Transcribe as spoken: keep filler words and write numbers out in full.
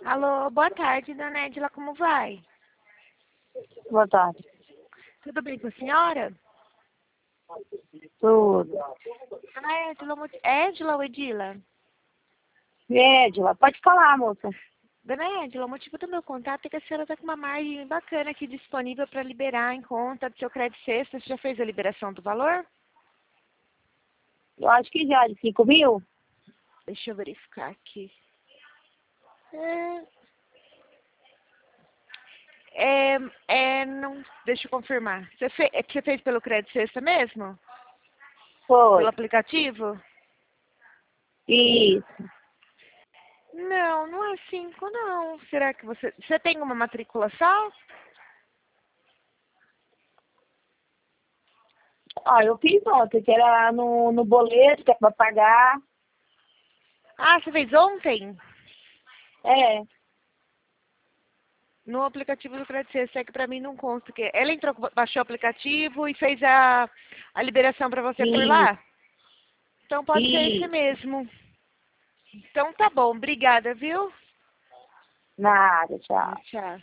Alô, boa tarde, dona Edila, como vai? Boa tarde. Tudo bem com a senhora? Tudo. Dona Edila, mo- Edila ou Edila? Edila, pode falar, moça. Dona Edila, o motivo do meu contato é que a senhora está com uma margem bacana aqui disponível para liberar em conta do seu crédito sexta. Você já fez a liberação do valor? Eu acho que já, de cinco mil? Deixa eu verificar aqui. É, é, é, não, deixa eu confirmar. Você, fe, é que você fez pelo crédito sexta mesmo? Foi. Pelo aplicativo? Isso. Não, não é cinco, não. Será que você... Você tem uma matriculação? Ó, eu fiz ontem, que era no, no boleto, que é pra pagar. Ah, você fez ontem? É, No aplicativo do Crédito Sexta, é que pra mim não consta. Que ela entrou, baixou o aplicativo e fez a, a liberação pra você por isso, lá? Então pode ser esse isso. mesmo. Então tá bom, obrigada, viu? Nada, tchau. Tchau.